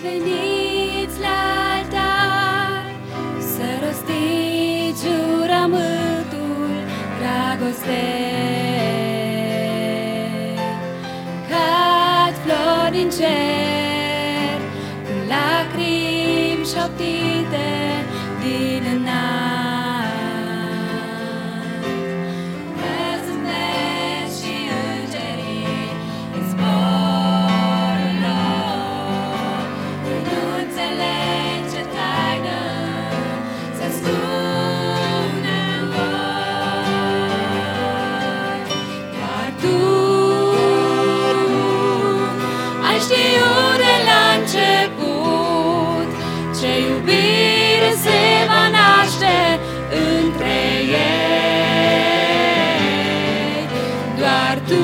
veniți la altar să rostiți jurământul dragostei. Cad flori din cer, cu lacrimi șoptite din înalt. Răzâmbesc și îngerii în zborul lor, nu înțeleg ce taină se ascunde în voi. Doar tu ai știut de la început ce iubire se va naște între ei. Doar tu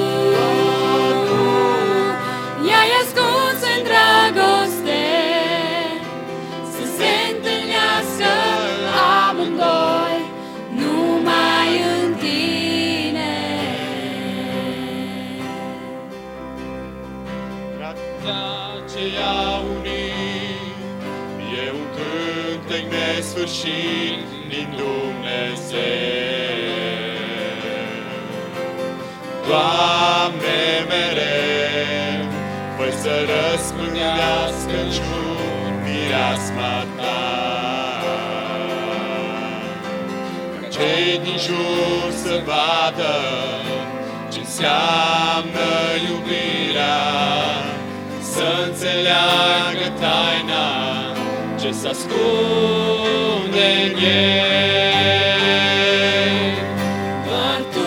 i-ai ascuns în dragoste să se întâlnească amândoi numai în tine. Dragostea ce i-a unit e un cântec nesfârșit din Dumnezeu. Doamne, mereu fă să răspândească în jur mireasma Ta, ca cei din jur să vadă ce înseamnă iubirea, să înțeleagă taina ce s-ascunde în ei. Doar tu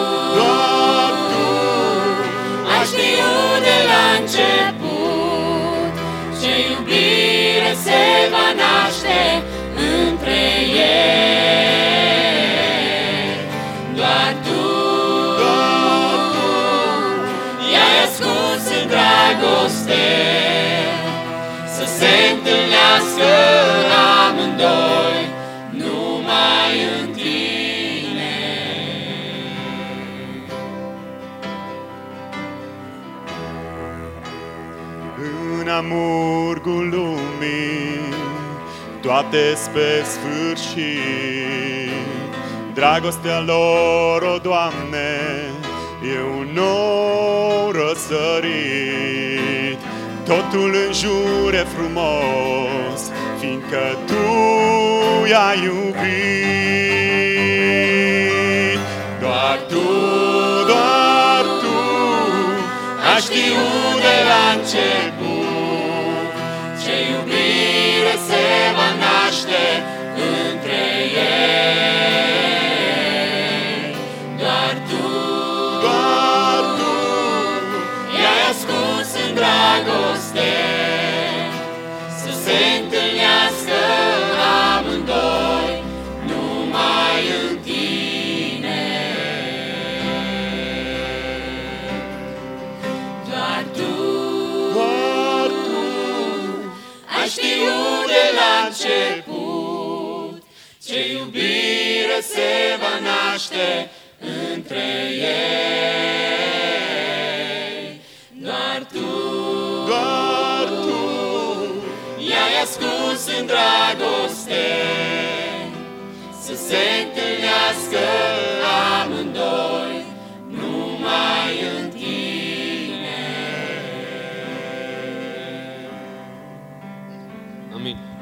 ai știut de la început ce iubire se va naște între ei. Doar tu i-ai ascuns în dragoste să se întâlnească amândoi numai în tine. În amurgul lumii toate spre sfârșit, dragostea lor, o Doamne, e un nou răsărit. Totul în jur e frumos, fiindcă Tu i-ai iubit. Doar Tu ai știut de la început Ce iubire se va naște între ei. Doar tu i-ai ascuns în dragoste să se întâlnească amândoi numai în tine. Doar tu ai știut de la început ce iubire se va naște între ei. Doar tu i-ai ascuns în dragoste să se întâlnească amândoi numai în tine. Amin.